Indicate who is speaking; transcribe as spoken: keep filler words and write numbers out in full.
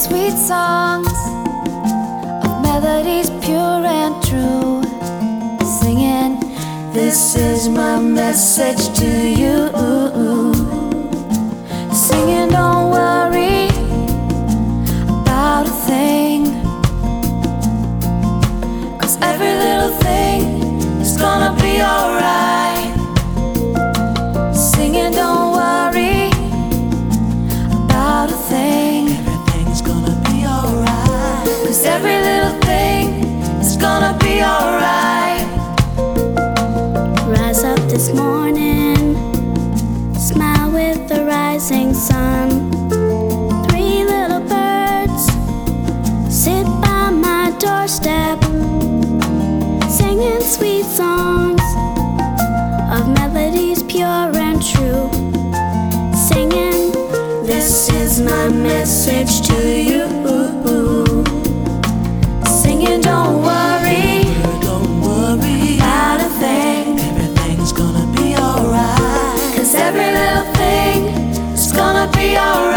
Speaker 1: sweet songs of melodies pure and true, singing, this is my message to you. Singing, don't worry about a thing, 'cause every little thing is gonna be alright. Singing, don't worry about a thing,
Speaker 2: Everything's gonna be alright.
Speaker 1: 'cause every little thing is gonna be alright.
Speaker 3: Rise up this morning, smile with the rising sun. Three little birds sit by my doorstep, singing sweet songs of melodies pure and true, singing, this is my message to you.
Speaker 1: Singing, don't worry
Speaker 2: Don't worry,
Speaker 1: about a thing,
Speaker 2: everything's gonna be alright.
Speaker 1: 'cause every little thing is gonna be alright.